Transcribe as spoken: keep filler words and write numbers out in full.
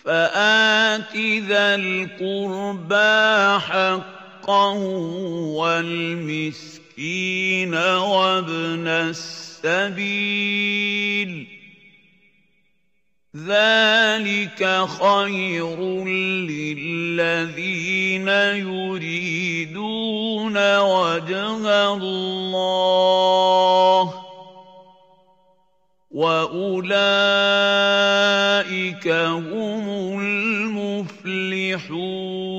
فآت ذا القربى حقه والمسكين وابن السبيل ذلك خير للذين يريدون وجه الله وأولئك هم المفلحون